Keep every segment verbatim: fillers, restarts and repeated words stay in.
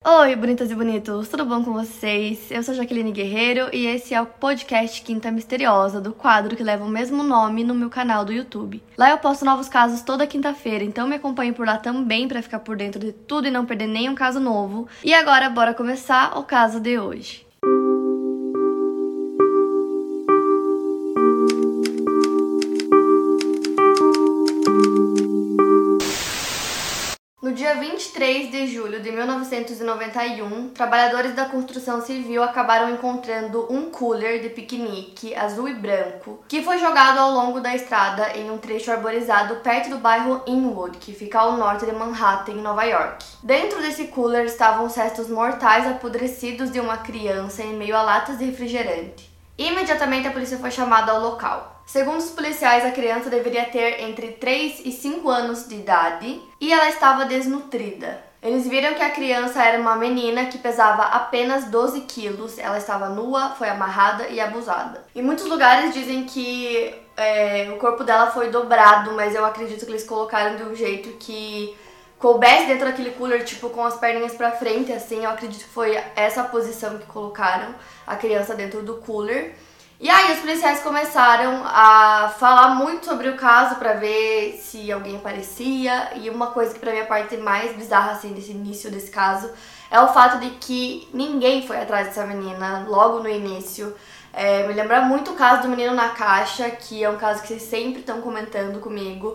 Oi, bonitas e bonitos, tudo bom com vocês? Eu sou Jaqueline Guerreiro e esse é o podcast Quinta Misteriosa, do quadro que leva o mesmo nome no meu canal do YouTube. Lá eu posto novos casos toda quinta-feira, então me acompanhe por lá também pra ficar por dentro de tudo e não perder nenhum caso novo. E agora, bora começar o caso de hoje. No dia vinte e três de julho de mil novecentos e noventa e um, trabalhadores da construção civil acabaram encontrando um cooler de piquenique azul e branco que foi jogado ao longo da estrada em um trecho arborizado perto do bairro Inwood, que fica ao norte de Manhattan, em Nova York. Dentro desse cooler estavam os restos mortais apodrecidos de uma criança em meio a latas de refrigerante. Imediatamente a polícia foi chamada ao local. Segundo os policiais, a criança deveria ter entre três e cinco anos de idade e ela estava desnutrida. Eles viram que a criança era uma menina que pesava apenas doze quilos, ela estava nua, foi amarrada e abusada. Em muitos lugares dizem que é, o corpo dela foi dobrado, mas eu acredito que eles colocaram de um jeito que coubesse dentro daquele cooler, tipo, com as perninhas pra frente, assim. Eu acredito que foi essa a posição que colocaram a criança dentro do cooler. E aí os policiais começaram a falar muito sobre o caso pra ver se alguém aparecia. E uma coisa que pra mim é a parte mais bizarra, assim, desse início desse caso é o fato de que ninguém foi atrás dessa menina logo no início. É, me lembra muito o caso do menino na caixa, que é um caso que vocês sempre estão comentando comigo.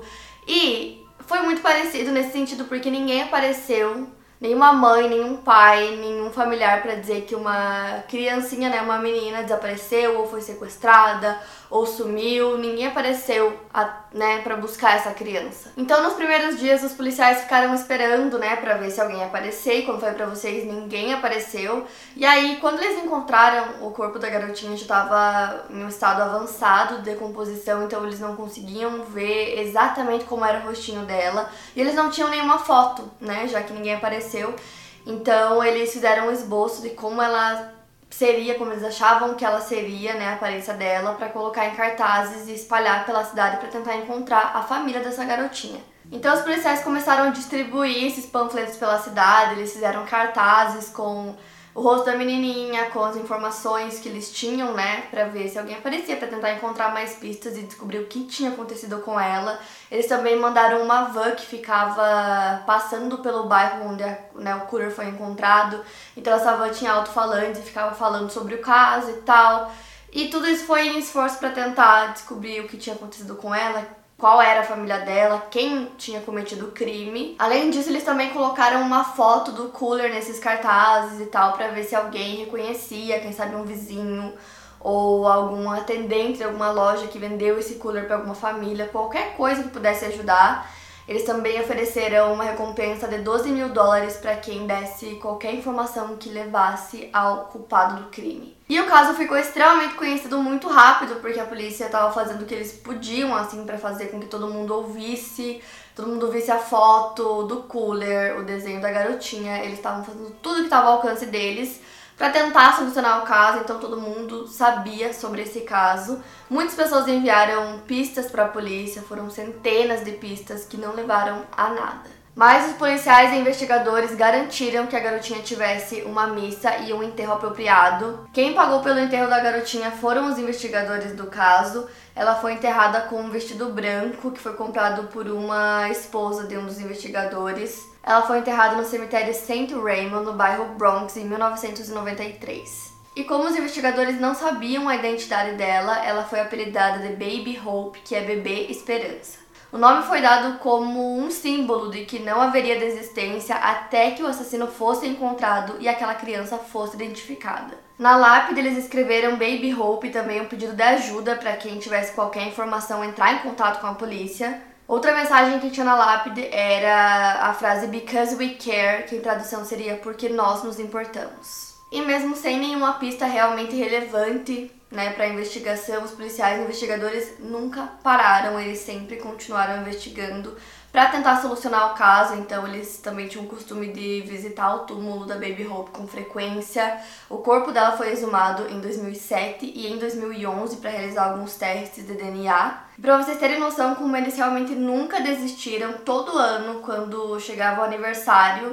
E foi muito parecido nesse sentido, porque ninguém apareceu, nenhuma mãe, nenhum pai, nenhum familiar pra dizer que uma criancinha, né, uma menina desapareceu ou foi sequestrada ou sumiu. Ninguém apareceu, né, pra buscar essa criança. Então, nos primeiros dias, os policiais ficaram esperando, né, pra ver se alguém ia aparecer. E como falei pra vocês, ninguém apareceu. E aí, quando eles encontraram o corpo da garotinha, já tava em um estado avançado de decomposição, então eles não conseguiam ver exatamente como era o rostinho dela. E eles não tinham nenhuma foto, né, já que ninguém apareceu. Então, eles fizeram um esboço de como ela seria, como eles achavam que ela seria, né, a aparência dela, pra colocar em cartazes e espalhar pela cidade pra tentar encontrar a família dessa garotinha. Então os policiais começaram a distribuir esses panfletos pela cidade, eles fizeram cartazes com o rosto da menininha, com as informações que eles tinham, né, pra ver se alguém aparecia, pra tentar encontrar mais pistas e descobrir o que tinha acontecido com ela. Eles também mandaram uma van que ficava passando pelo bairro onde, né, o cooler foi encontrado. Então essa van tinha alto-falante e ficava falando sobre o caso e tal. E tudo isso foi em esforço pra tentar descobrir o que tinha acontecido com ela, qual era a família dela, quem tinha cometido o crime. Além disso, eles também colocaram uma foto do cooler nesses cartazes e tal, pra ver se alguém reconhecia, quem sabe um vizinho ou algum atendente de alguma loja que vendeu esse cooler pra alguma família, qualquer coisa que pudesse ajudar. Eles também ofereceram uma recompensa de doze mil dólares para quem desse qualquer informação que levasse ao culpado do crime. E o caso ficou extremamente conhecido muito rápido, porque a polícia estava fazendo o que eles podiam, assim, para fazer com que todo mundo ouvisse, todo mundo visse a foto do cooler, o desenho da garotinha. Eles estavam fazendo tudo que estava ao alcance deles para tentar solucionar o caso, então todo mundo sabia sobre esse caso. Muitas pessoas enviaram pistas para a polícia, foram centenas de pistas que não levaram a nada. Mas os policiais e investigadores garantiram que a garotinha tivesse uma missa e um enterro apropriado. Quem pagou pelo enterro da garotinha foram os investigadores do caso. Ela foi enterrada com um vestido branco que foi comprado por uma esposa de um dos investigadores. Ela foi enterrada no cemitério Saint Raymond, no bairro Bronx, em mil novecentos e noventa e três. E como os investigadores não sabiam a identidade dela, ela foi apelidada de Baby Hope, que é bebê esperança. O nome foi dado como um símbolo de que não haveria desistência até que o assassino fosse encontrado e aquela criança fosse identificada. Na lápide eles escreveram Baby Hope e também um pedido de ajuda para quem tivesse qualquer informação entrar em contato com a polícia. Outra mensagem que tinha na lápide era a frase Because we care, que em tradução seria porque nós nos importamos. E mesmo sem nenhuma pista realmente relevante, né, para a investigação, os policiais e investigadores nunca pararam, eles sempre continuaram investigando para tentar solucionar o caso. Então eles também tinham o costume de visitar o túmulo da Baby Hope com frequência. O corpo dela foi exumado em dois mil e sete e em dois mil e onze para realizar alguns testes de D N A. Para vocês terem noção como eles realmente nunca desistiram, todo ano, quando chegava o aniversário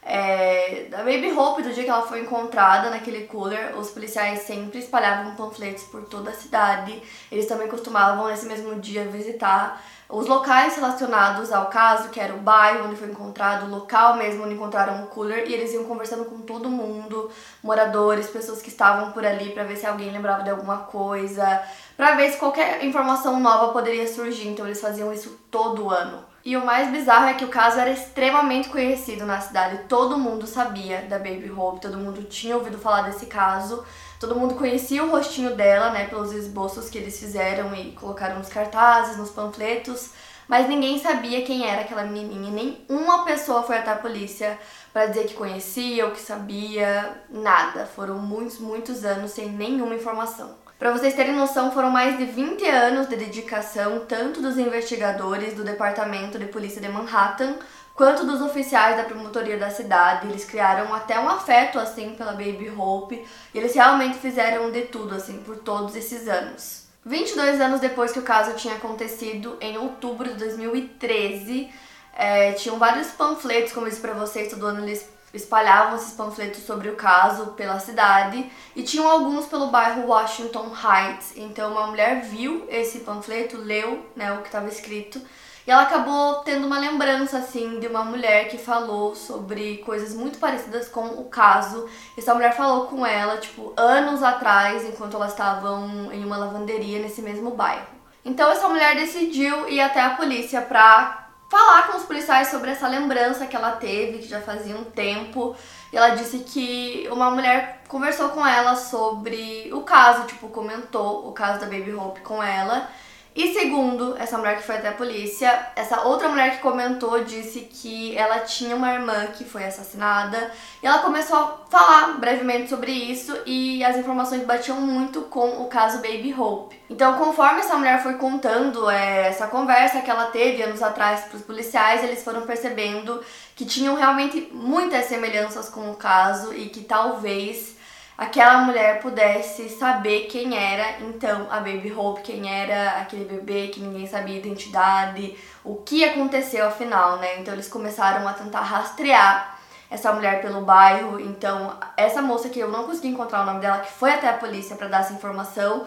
É, da Baby Hope, do dia que ela foi encontrada naquele cooler, os policiais sempre espalhavam panfletos por toda a cidade. Eles também costumavam, nesse mesmo dia, visitar os locais relacionados ao caso, que era o bairro onde foi encontrado, o local mesmo onde encontraram o cooler, e eles iam conversando com todo mundo, moradores, pessoas que estavam por ali, pra ver se alguém lembrava de alguma coisa, pra ver se qualquer informação nova poderia surgir. Então eles faziam isso todo ano. E o mais bizarro é que o caso era extremamente conhecido na cidade. Todo mundo sabia da Baby Hope, todo mundo tinha ouvido falar desse caso. Todo mundo conhecia o rostinho dela, né, pelos esboços que eles fizeram e colocaram nos cartazes, nos panfletos. Mas ninguém sabia quem era aquela menininha. Nenhuma pessoa foi até a polícia pra dizer que conhecia ou que sabia. Nada. Foram muitos, muitos anos sem nenhuma informação. Para vocês terem noção, foram mais de vinte anos de dedicação, tanto dos investigadores do Departamento de Polícia de Manhattan, quanto dos oficiais da promotoria da cidade. Eles criaram até um afeto, assim, pela Baby Hope, e eles realmente fizeram de tudo, assim, por todos esses anos. vinte e dois anos depois que o caso tinha acontecido, em outubro de dois mil e treze, é, tinham vários panfletos, como eu disse pra vocês, todo ano eles espalhavam esses panfletos sobre o caso pela cidade, e tinham alguns pelo bairro Washington Heights. Então uma mulher viu esse panfleto, leu, né, o que estava escrito, e ela acabou tendo uma lembrança, assim, de uma mulher que falou sobre coisas muito parecidas com o caso. Essa mulher falou com ela, tipo, anos atrás, enquanto elas estavam em uma lavanderia nesse mesmo bairro. Então essa mulher decidiu ir até a polícia pra falar com os policiais sobre essa lembrança que ela teve, que já fazia um tempo. E ela disse que uma mulher conversou com ela sobre o caso, tipo, comentou o caso da Baby Hope com ela. E segundo essa mulher que foi até a polícia, essa outra mulher que comentou disse que ela tinha uma irmã que foi assassinada. E ela começou a falar brevemente sobre isso, e as informações batiam muito com o caso Baby Hope. Então, conforme essa mulher foi contando é, essa conversa que ela teve anos atrás para os policiais, eles foram percebendo que tinham realmente muitas semelhanças com o caso e que talvez aquela mulher pudesse saber quem era, então, a Baby Hope, quem era aquele bebê que ninguém sabia a identidade, o que aconteceu afinal, né? Então eles começaram a tentar rastrear essa mulher pelo bairro. Então essa moça, que eu não consegui encontrar o nome dela, que foi até a polícia para dar essa informação,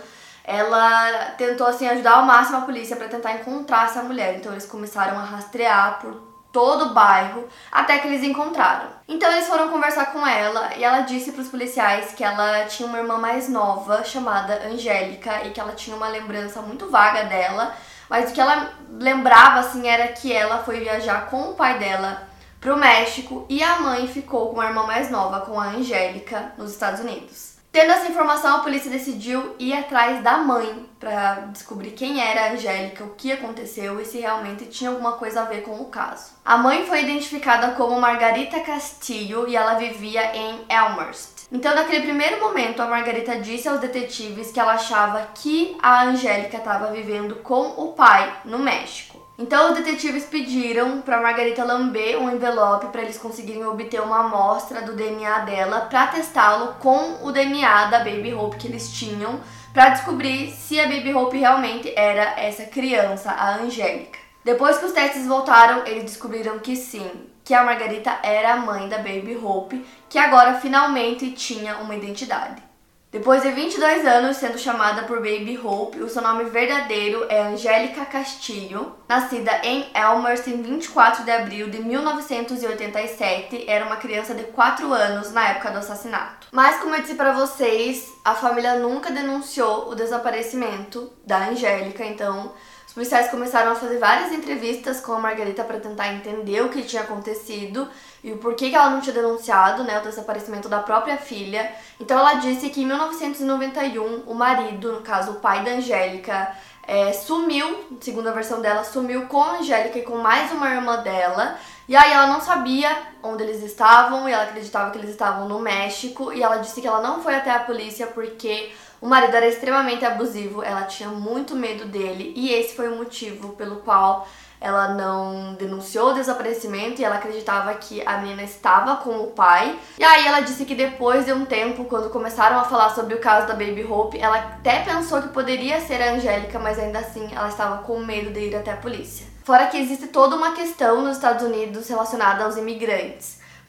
ela tentou, assim, ajudar ao máximo a polícia para tentar encontrar essa mulher. Então eles começaram a rastrear por todo o bairro, até que eles encontraram. Então eles foram conversar com ela, e ela disse para os policiais que ela tinha uma irmã mais nova, chamada Angélica, e que ela tinha uma lembrança muito vaga dela, mas o que ela lembrava, assim, era que ela foi viajar com o pai dela pro México, e a mãe ficou com a irmã mais nova, com a Angélica, nos Estados Unidos. Tendo essa informação, a polícia decidiu ir atrás da mãe para descobrir quem era a Angélica, o que aconteceu e se realmente tinha alguma coisa a ver com o caso. A mãe foi identificada como Margarita Castillo e ela vivia em Elmhurst. Então, naquele primeiro momento, a Margarita disse aos detetives que ela achava que a Angélica estava vivendo com o pai no México. Então os detetives pediram para Margarita lamber um envelope para eles conseguirem obter uma amostra do D N A dela para testá-lo com o D N A da Baby Hope que eles tinham, para descobrir se a Baby Hope realmente era essa criança, a Angélica. Depois que os testes voltaram, eles descobriram que sim, que a Margarita era a mãe da Baby Hope, que agora finalmente tinha uma identidade. Depois de vinte e dois anos sendo chamada por Baby Hope, o seu nome verdadeiro é Angélica Castillo, nascida em Elmhurst em vinte e quatro de abril de mil novecentos e oitenta e sete, era uma criança de quatro anos na época do assassinato. Mas, como eu disse pra vocês, a família nunca denunciou o desaparecimento da Angélica, então os policiais começaram a fazer várias entrevistas com a Margarita para tentar entender o que tinha acontecido e o porquê que ela não tinha denunciado, né, o desaparecimento da própria filha. Então ela disse que em mil novecentos e noventa e um, o marido, no caso o pai da Angélica, é, sumiu, segundo a versão dela, sumiu com a Angélica e com mais uma irmã dela. E aí ela não sabia onde eles estavam e ela acreditava que eles estavam no México. E ela disse que ela não foi até a polícia porque o marido era extremamente abusivo, ela tinha muito medo dele. E esse foi o motivo pelo qual ela não denunciou o desaparecimento, e ela acreditava que a menina estava com o pai. E aí ela disse que depois de um tempo, quando começaram a falar sobre o caso da Baby Hope, ela até pensou que poderia ser a Angélica, mas ainda assim ela estava com medo de ir até a polícia. Fora que existe toda uma questão nos Estados Unidos relacionada aos imigrantes.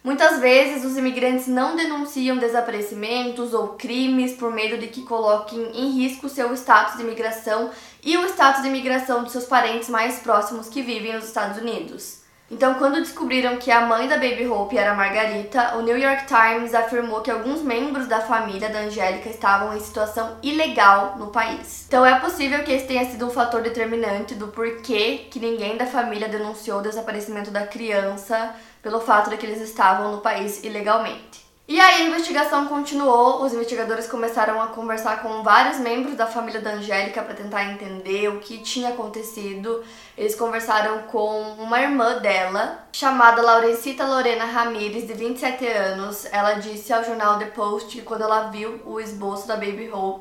Muitas vezes os imigrantes não denunciam desaparecimentos ou crimes por medo de que coloquem em risco seu status de imigração e o status de imigração de seus parentes mais próximos que vivem nos Estados Unidos. Então, quando descobriram que a mãe da Baby Hope era Margarita, o New York Times afirmou que alguns membros da família da Angélica estavam em situação ilegal no país. Então, é possível que esse tenha sido um fator determinante do porquê que ninguém da família denunciou o desaparecimento da criança pelo fato de que eles estavam no país ilegalmente. E aí a investigação continuou, os investigadores começaram a conversar com vários membros da família da Angélica para tentar entender o que tinha acontecido. Eles conversaram com uma irmã dela, chamada Laurencita Lorena Ramírez, de vinte e sete anos. Ela disse ao jornal The Post que quando ela viu o esboço da Baby Hope,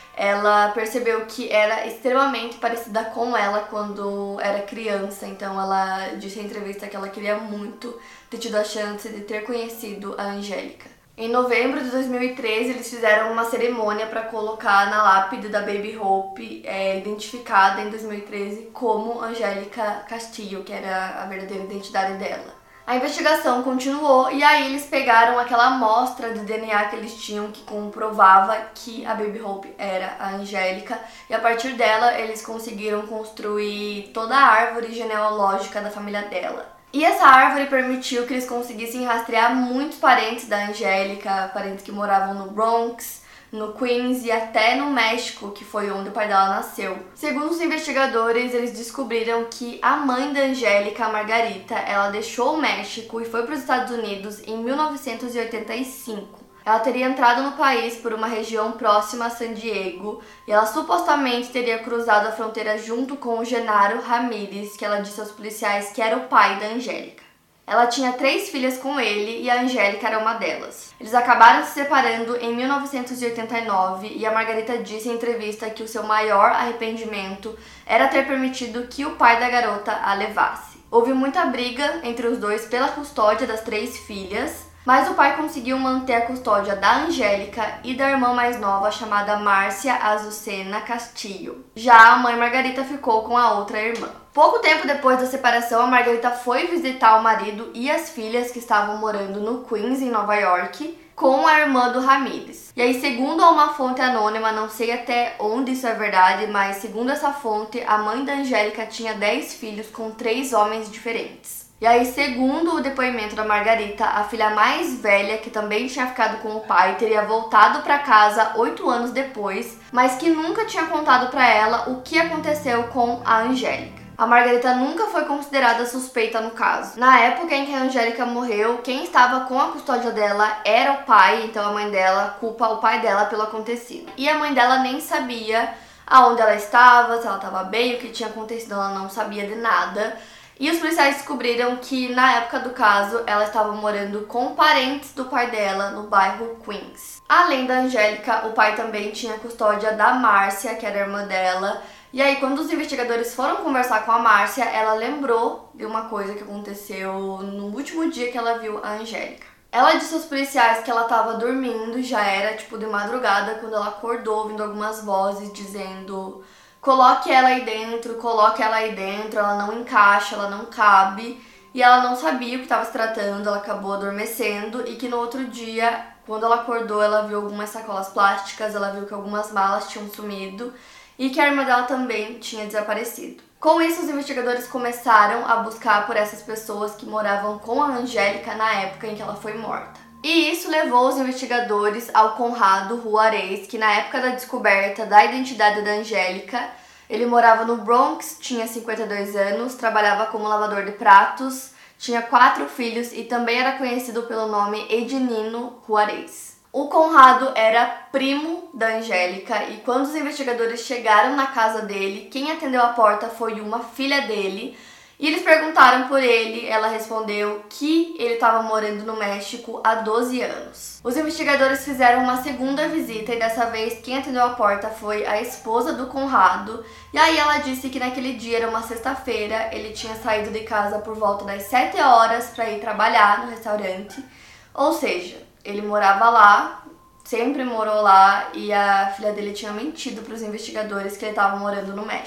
ela percebeu que era extremamente parecida com ela quando era criança. Então ela disse em entrevista que ela queria muito ter tido a chance de ter conhecido a Angélica. Em novembro de dois mil e treze, eles fizeram uma cerimônia para colocar na lápide da Baby Hope, é, identificada em dois mil e treze como Angélica Castillo, que era a verdadeira identidade dela. A investigação continuou e aí eles pegaram aquela amostra de D N A que eles tinham que comprovava que a Baby Hope era a Angélica, e a partir dela eles conseguiram construir toda a árvore genealógica da família dela. E essa árvore permitiu que eles conseguissem rastrear muitos parentes da Angélica, parentes que moravam no Bronx, no Queens e até no México, que foi onde o pai dela nasceu. Segundo os investigadores, eles descobriram que a mãe da Angélica, a Margarita, ela deixou o México e foi para os Estados Unidos em mil novecentos e oitenta e cinco. Ela teria entrado no país por uma região próxima a San Diego e ela supostamente teria cruzado a fronteira junto com o Genaro Ramírez, que ela disse aos policiais que era o pai da Angélica. Ela tinha três filhas com ele e a Angélica era uma delas. Eles acabaram se separando em mil novecentos e oitenta e nove e a Margarita disse em entrevista que o seu maior arrependimento era ter permitido que o pai da garota a levasse. Houve muita briga entre os dois pela custódia das três filhas, mas o pai conseguiu manter a custódia da Angélica e da irmã mais nova, chamada Márcia Azucena Castillo. Já a mãe Margarita ficou com a outra irmã. Pouco tempo depois da separação, a Margarita foi visitar o marido e as filhas que estavam morando no Queens, em Nova York, com a irmã do Ramírez. E aí, segundo uma fonte anônima, não sei até onde isso é verdade, mas segundo essa fonte, a mãe da Angélica tinha dez filhos com três homens diferentes. E aí, segundo o depoimento da Margarita, a filha mais velha, que também tinha ficado com o pai, teria voltado para casa oito anos depois, mas que nunca tinha contado para ela o que aconteceu com a Angélica. A Margarita nunca foi considerada suspeita no caso. Na época em que a Angélica morreu, quem estava com a custódia dela era o pai, então a mãe dela culpa o pai dela pelo acontecido. E a mãe dela nem sabia aonde ela estava, se ela estava bem, o que tinha acontecido, ela não sabia de nada. E os policiais descobriram que, na época do caso, ela estava morando com parentes do pai dela no bairro Queens. Além da Angélica, o pai também tinha custódia da Márcia, que era a irmã dela. E aí, quando os investigadores foram conversar com a Márcia, ela lembrou de uma coisa que aconteceu no último dia que ela viu a Angélica. Ela disse aos policiais que ela estava dormindo, já era tipo de madrugada, quando ela acordou, ouvindo algumas vozes dizendo: coloque ela aí dentro, coloque ela aí dentro, ela não encaixa, ela não cabe. E ela não sabia o que estava se tratando, ela acabou adormecendo e que no outro dia, quando ela acordou, ela viu algumas sacolas plásticas, ela viu que algumas malas tinham sumido e que a irmã dela também tinha desaparecido. Com isso, os investigadores começaram a buscar por essas pessoas que moravam com a Angélica na época em que ela foi morta. E isso levou os investigadores ao Conrado Juarez, que na época da descoberta da identidade da Angélica, ele morava no Bronx, tinha cinquenta e dois anos, trabalhava como lavador de pratos, tinha quatro filhos e também era conhecido pelo nome Ednino Juarez. O Conrado era primo da Angélica e quando os investigadores chegaram na casa dele, quem atendeu a porta foi uma filha dele. E eles perguntaram por ele, ela respondeu que ele estava morando no México há doze anos. Os investigadores fizeram uma segunda visita e dessa vez quem atendeu a porta foi a esposa do Conrado. E aí ela disse que naquele dia era uma sexta-feira, ele tinha saído de casa por volta das sete horas para ir trabalhar no restaurante. Ou seja, ele morava lá, sempre morou lá e a filha dele tinha mentido para os investigadores que ele estava morando no México.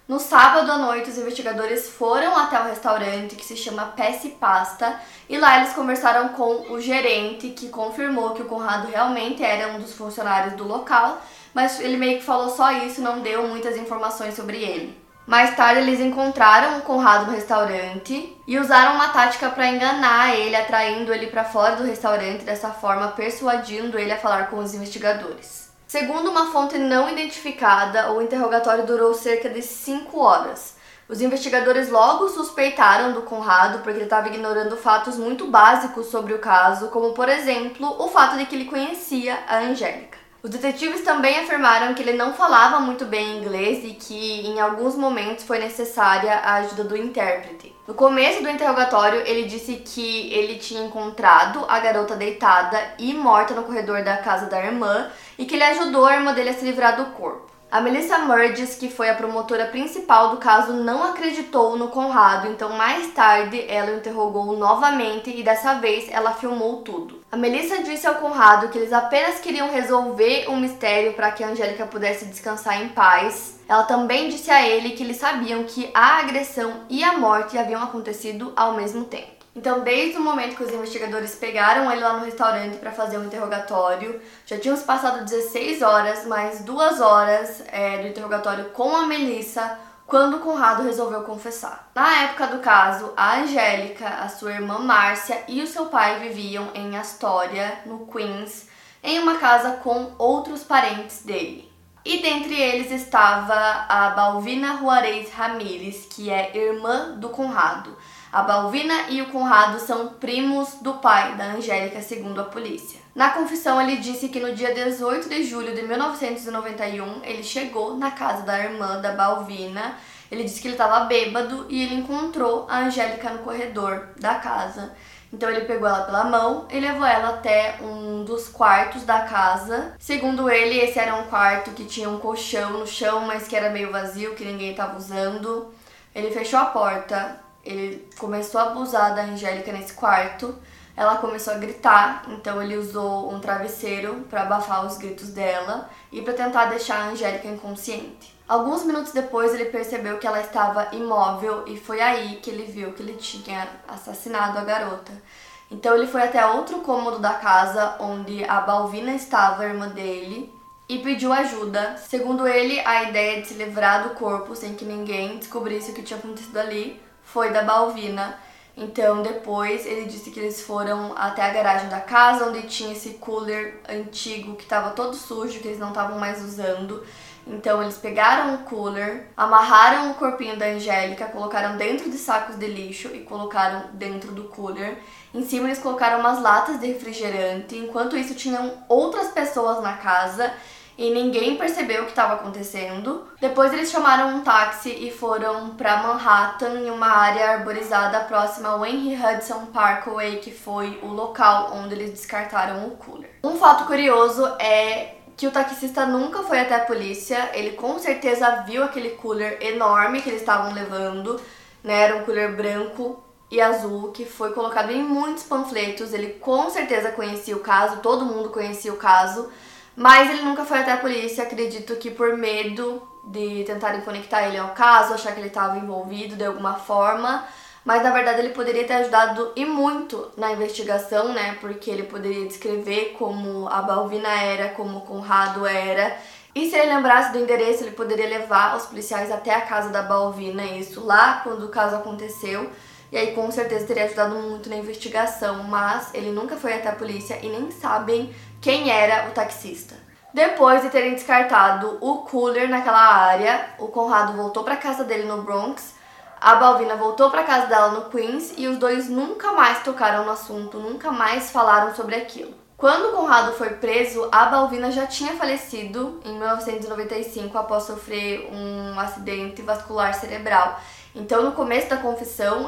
No sábado à noite, os investigadores foram até o restaurante que se chama Pesce Pasta e lá eles conversaram com o gerente, que confirmou que o Conrado realmente era um dos funcionários do local, mas ele meio que falou só isso, não deu muitas informações sobre ele. Mais tarde, eles encontraram o Conrado no restaurante e usaram uma tática para enganar ele, atraindo ele para fora do restaurante, dessa forma persuadindo ele a falar com os investigadores. Segundo uma fonte não identificada, o interrogatório durou cerca de cinco horas. Os investigadores logo suspeitaram do Conrado porque ele estava ignorando fatos muito básicos sobre o caso, como, por exemplo, o fato de que ele conhecia a Angélica. Os detetives também afirmaram que ele não falava muito bem inglês e que, em alguns momentos, foi necessária a ajuda do intérprete. No começo do interrogatório, ele disse que ele tinha encontrado a garota deitada e morta no corredor da casa da irmã e que ele ajudou a irmã dele a se livrar do corpo. A Melissa Murgis, que foi a promotora principal do caso, não acreditou no Conrado, então mais tarde ela o interrogou novamente e dessa vez ela filmou tudo. A Melissa disse ao Conrado que eles apenas queriam resolver um mistério para que a Angélica pudesse descansar em paz. Ela também disse a ele que eles sabiam que a agressão e a morte haviam acontecido ao mesmo tempo. Então, desde o momento que os investigadores pegaram ele lá no restaurante para fazer um interrogatório, já tinham se passado dezesseis horas, mais duas horas é, do interrogatório com a Melissa, quando o Conrado resolveu confessar. Na época do caso, a Angélica, a sua irmã Márcia e o seu pai viviam em Astoria, no Queens, em uma casa com outros parentes dele. E dentre eles estava a Balvina Juarez Ramírez, que é irmã do Conrado. A Balvina e o Conrado são primos do pai da Angélica, segundo a polícia. Na confissão, ele disse que no dia dezoito de julho de mil novecentos e noventa e um, ele chegou na casa da irmã da Balvina. Ele disse que ele estava bêbado e ele encontrou a Angélica no corredor da casa. Então ele pegou ela pela mão e levou ela até um dos quartos da casa. Segundo ele, esse era um quarto que tinha um colchão no chão, mas que era meio vazio, que ninguém estava usando. Ele fechou a porta, ele começou a abusar da Angélica nesse quarto. Ela começou a gritar, então ele usou um travesseiro para abafar os gritos dela e para tentar deixar a Angélica inconsciente. Alguns minutos depois, ele percebeu que ela estava imóvel e foi aí que ele viu que ele tinha assassinado a garota. Então ele foi até outro cômodo da casa onde a Balvina estava, a irmã dele, e pediu ajuda. Segundo ele, a ideia de se livrar do corpo sem que ninguém descobrisse o que tinha acontecido ali foi da Balvina. Então depois ele disse que eles foram até a garagem da casa, onde tinha esse cooler antigo que estava todo sujo, que eles não estavam mais usando. Então eles pegaram o cooler, amarraram o corpinho da Angélica, colocaram dentro de sacos de lixo e colocaram dentro do cooler. Em cima eles colocaram umas latas de refrigerante. Enquanto isso, tinham outras pessoas na casa e ninguém percebeu o que estava acontecendo. Depois eles chamaram um táxi e foram para Manhattan, em uma área arborizada próxima ao Henry Hudson Parkway, que foi o local onde eles descartaram o cooler. Um fato curioso é que o taxista nunca foi até a polícia. Ele com certeza viu aquele cooler enorme que eles estavam levando, né? Era um cooler branco e azul que foi colocado em muitos panfletos. Ele com certeza conhecia o caso, todo mundo conhecia o caso, mas ele nunca foi até a polícia. Acredito que por medo de tentarem conectar ele ao caso, achar que ele estava envolvido de alguma forma. Mas na verdade ele poderia ter ajudado e muito na investigação, né? Porque ele poderia descrever como a Balvina era, como o Conrado era. E se ele lembrasse do endereço, ele poderia levar os policiais até a casa da Balvina, isso lá quando o caso aconteceu. E aí com certeza teria ajudado muito na investigação, mas ele nunca foi até a polícia e nem sabem quem era o taxista. Depois de terem descartado o cooler naquela área, o Conrado voltou para casa dele no Bronx. A Balvina voltou para casa dela no Queens e os dois nunca mais tocaram no assunto, nunca mais falaram sobre aquilo. Quando o Conrado foi preso, a Balvina já tinha falecido em mil novecentos e noventa e cinco após sofrer um acidente vascular cerebral. Então, no começo da confissão,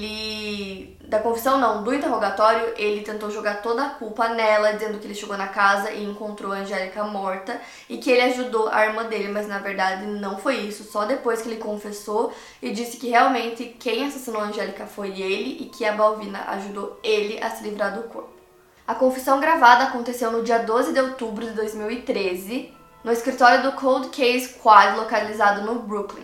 ele... Da confissão não, do interrogatório, ele tentou jogar toda a culpa nela, dizendo que ele chegou na casa e encontrou a Angélica morta e que ele ajudou a irmã dele, mas na verdade não foi isso. Só depois que ele confessou e disse que realmente quem assassinou a Angélica foi ele e que a Balvina ajudou ele a se livrar do corpo. A confissão gravada aconteceu no dia doze de outubro de dois mil e treze, no escritório do Cold Case Squad, localizado no Brooklyn.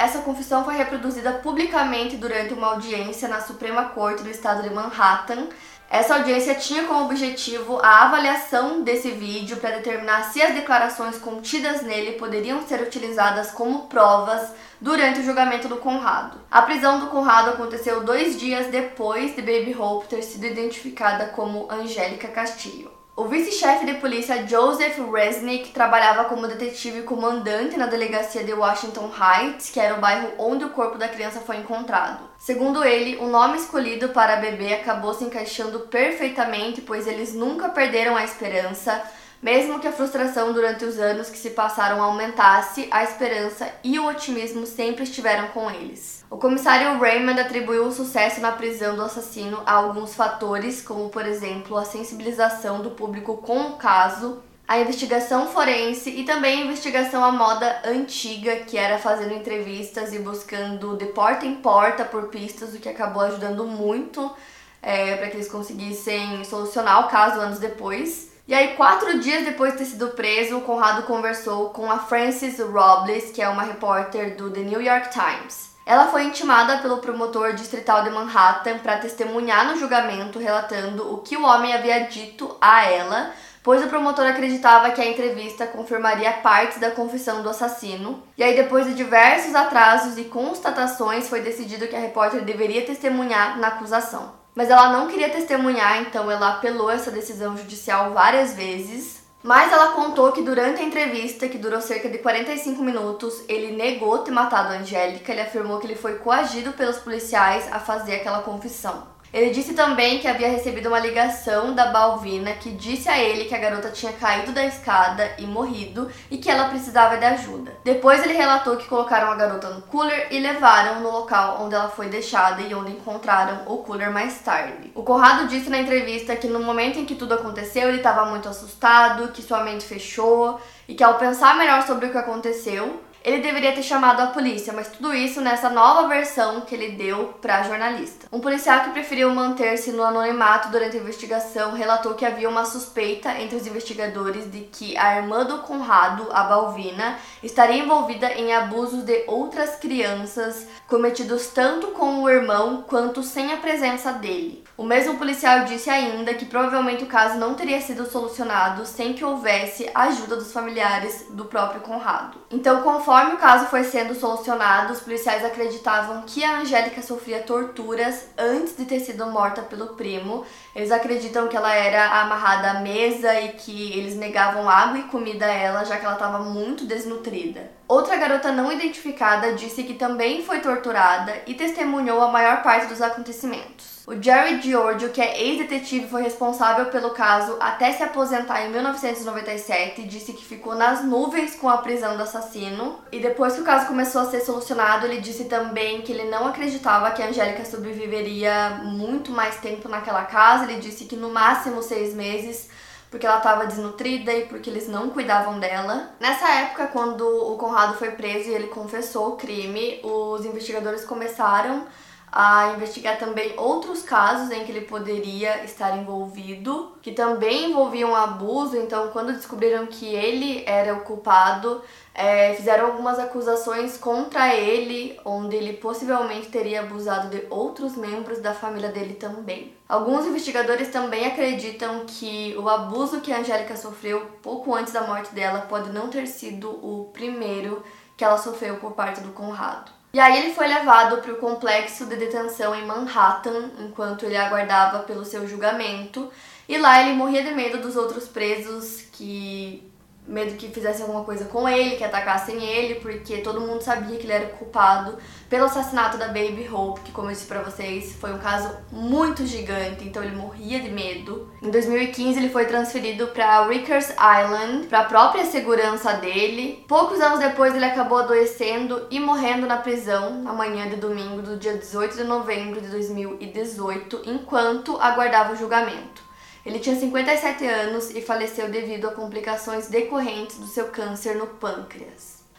essa confissão foi reproduzida publicamente durante uma audiência na Suprema Corte do Estado de Manhattan. Essa audiência tinha como objetivo a avaliação desse vídeo para determinar se as declarações contidas nele poderiam ser utilizadas como provas durante o julgamento do Conrado. A prisão do Conrado aconteceu dois dias depois de Baby Hope ter sido identificada como Angélica Castillo. O vice-chefe de polícia Joseph Resnick trabalhava como detetive comandante na delegacia de Washington Heights, que era o bairro onde o corpo da criança foi encontrado. Segundo ele, o nome escolhido para a bebê acabou se encaixando perfeitamente, pois eles nunca perderam a esperança. Mesmo que a frustração durante os anos que se passaram aumentasse, a esperança e o otimismo sempre estiveram com eles. O comissário Raymond atribuiu o sucesso na prisão do assassino a alguns fatores, como por exemplo a sensibilização do público com o caso, a investigação forense e também a investigação à moda antiga, que era fazendo entrevistas e buscando de porta em porta por pistas, o que acabou ajudando muito é, para que eles conseguissem solucionar o caso anos depois. E aí, quatro dias depois de ter sido preso, o Conrado conversou com a Frances Robles, que é uma repórter do The New York Times. Ela foi intimada pelo promotor distrital de Manhattan para testemunhar no julgamento, relatando o que o homem havia dito a ela, pois o promotor acreditava que a entrevista confirmaria partes da confissão do assassino. E aí, depois de diversos atrasos e constatações, foi decidido que a repórter deveria testemunhar na acusação. Mas ela não queria testemunhar, então ela apelou essa decisão judicial várias vezes. Mas ela contou que durante a entrevista, que durou cerca de quarenta e cinco minutos, ele negou ter matado a Angélica. Ele afirmou que ele foi coagido pelos policiais a fazer aquela confissão. Ele disse também que havia recebido uma ligação da Balvina que disse a ele que a garota tinha caído da escada e morrido e que ela precisava de ajuda. Depois ele relatou que colocaram a garota no cooler e levaram no local onde ela foi deixada e onde encontraram o cooler mais tarde. O Conrado disse na entrevista que no momento em que tudo aconteceu ele estava muito assustado, que sua mente fechou e que ao pensar melhor sobre o que aconteceu, ele deveria ter chamado a polícia, mas tudo isso nessa nova versão que ele deu para a jornalista. Um policial que preferiu manter-se no anonimato durante a investigação relatou que havia uma suspeita entre os investigadores de que a irmã do Conrado, a Balvina, estaria envolvida em abusos de outras crianças cometidos tanto com o irmão quanto sem a presença dele. O mesmo policial disse ainda que provavelmente o caso não teria sido solucionado sem que houvesse a ajuda dos familiares do próprio Conrado. Então, conforme o caso foi sendo solucionado, os policiais acreditavam que a Angélica sofria torturas antes de ter sido morta pelo primo. Eles acreditam que ela era amarrada à mesa e que eles negavam água e comida a ela, já que ela estava muito desnutrida. Outra garota não identificada disse que também foi torturada e testemunhou a maior parte dos acontecimentos. O Jerry Giorgio, que é ex-detetive e foi responsável pelo caso até se aposentar em mil novecentos e noventa e sete, disse que ficou nas nuvens com a prisão do assassino. E depois que o caso começou a ser solucionado, ele disse também que ele não acreditava que a Angélica sobreviveria muito mais tempo naquela casa. Ele disse que no máximo seis meses, porque ela estava desnutrida e porque eles não cuidavam dela. Nessa época, quando o Conrado foi preso e ele confessou o crime, os investigadores começaram a investigar também outros casos em que ele poderia estar envolvido, que também envolviam abuso. Então, quando descobriram que ele era o culpado, é, fizeram algumas acusações contra ele, onde ele possivelmente teria abusado de outros membros da família dele também. Alguns investigadores também acreditam que o abuso que a Angélica sofreu pouco antes da morte dela pode não ter sido o primeiro que ela sofreu por parte do Conrado. E aí ele foi levado para o complexo de detenção em Manhattan, enquanto ele aguardava pelo seu julgamento. E lá ele morria de medo dos outros presos, que medo que fizessem alguma coisa com ele, que atacassem ele, porque todo mundo sabia que ele era culpado pelo assassinato da Baby Hope, que, como eu disse pra vocês, foi um caso muito gigante, então ele morria de medo. Em dois mil e quinze ele foi transferido para Rikers Island, para a própria segurança dele. Poucos anos depois ele acabou adoecendo e morrendo na prisão, na manhã de domingo do dia dezoito de novembro de dois mil e dezoito, enquanto aguardava o julgamento. Ele tinha cinquenta e sete anos e faleceu devido a complicações decorrentes do seu câncer no pâncreas.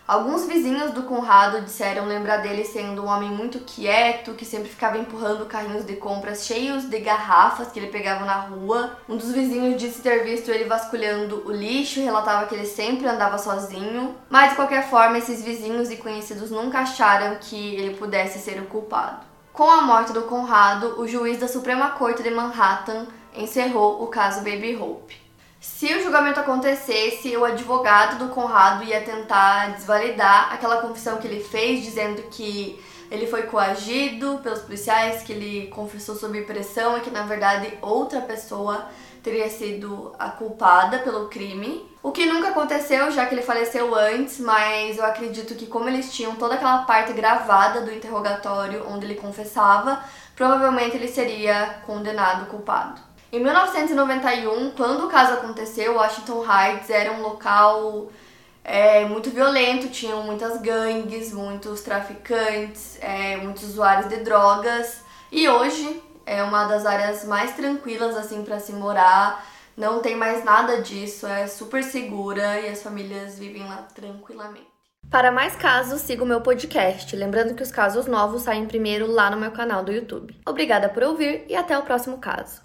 Alguns vizinhos do Conrado disseram lembrar dele sendo um homem muito quieto, que sempre ficava empurrando carrinhos de compras cheios de garrafas que ele pegava na rua. Um dos vizinhos disse ter visto ele vasculhando o lixo e relatava que ele sempre andava sozinho. Mas, de qualquer forma, esses vizinhos e conhecidos nunca acharam que ele pudesse ser o culpado. Com a morte do Conrado, o juiz da Suprema Corte de Manhattan encerrou o caso Baby Hope. Se o julgamento acontecesse, o advogado do Conrado ia tentar desvalidar aquela confissão que ele fez, dizendo que ele foi coagido pelos policiais, que ele confessou sob pressão e que, na verdade, outra pessoa teria sido a culpada pelo crime. O que nunca aconteceu, já que ele faleceu antes, mas eu acredito que como eles tinham toda aquela parte gravada do interrogatório onde ele confessava, provavelmente ele seria condenado culpado. Em mil novecentos e noventa e um, quando o caso aconteceu, Washington Heights era um local é, muito violento, tinham muitas gangues, muitos traficantes, é, muitos usuários de drogas. E hoje é uma das áreas mais tranquilas assim para se morar, não tem mais nada disso, é super segura e as famílias vivem lá tranquilamente. Para mais casos, siga o meu podcast. Lembrando que os casos novos saem primeiro lá no meu canal do YouTube. Obrigada por ouvir e até o próximo caso.